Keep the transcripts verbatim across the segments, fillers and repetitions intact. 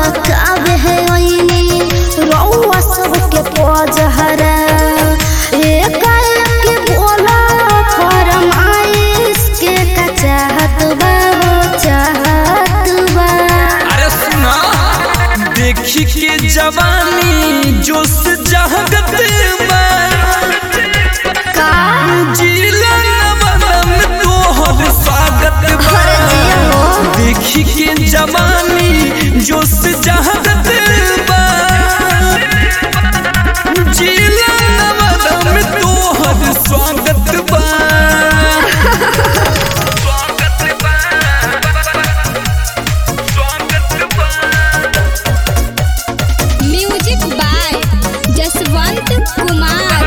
कावे है ओइनी रउआ सबके पजहरा एक एक बोला फरमाइश के का चाहत बा हो चाहत बा। अरे सुना देखी के जवानी जोश जहगत बा का जिला नवरम तोहर स्वागत बा। देखी के जवानी जोश जहगत बा जिला नवरम तोहर स्वागत बा। Music by Jaswant Kumar.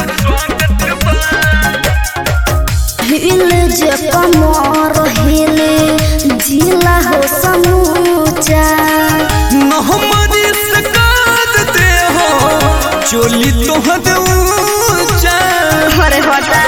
हिल जे कमर हिले जिला हो समूचा मोहम्मदी सकात दे हो चोली तोहर ऊंचा। अरे हटा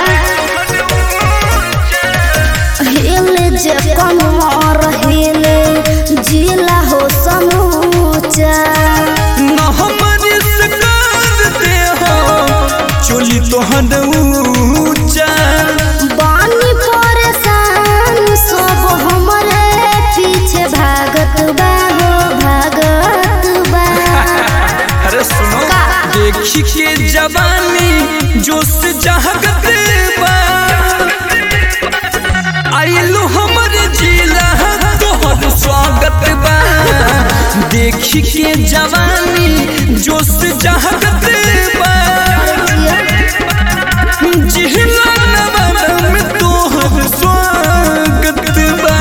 हिल जे कमर हिले जिला हो समूचा मोहम्मदी सकात दे हो चोली तोहर ऊंचा। बानी परेशान सब हमरे पीछे भागत बा हो भागत बा। अरे सुनो देखी के जवानी जोश जहगत बा आइलो हमर जिला तोहर स्वागत बा। देखी के जवानी जोश जहगत बा जिला नवरम तोहर स्वागत बा।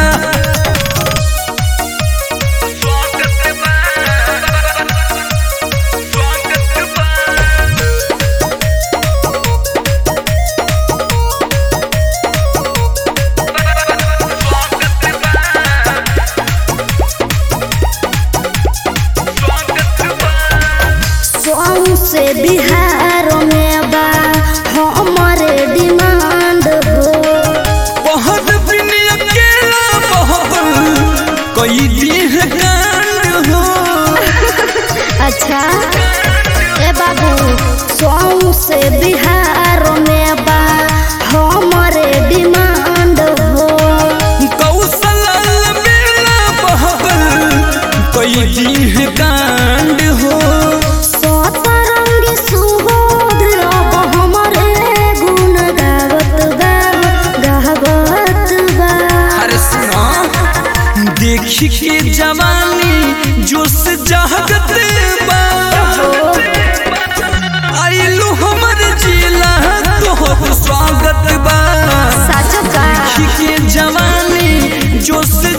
सॉन्ग से बिहार में बा हमारे डिमांड हो बहुत दिन अकेला बहल कई दिन कांड हो। अच्छा ए बाबू सॉन्ग से बिहार में बा हमारे डिमांड हो कौशल मेला बहल कई दिन कांड हो। सतरंगी सुबोध अब हमारे गुण गावत बा गावत बा। अरे सुनो देखी के जवानी जोश जहगत बा आइलो हमर जिला तोहर स्वागत बा। सच का देखी के जवानी जोश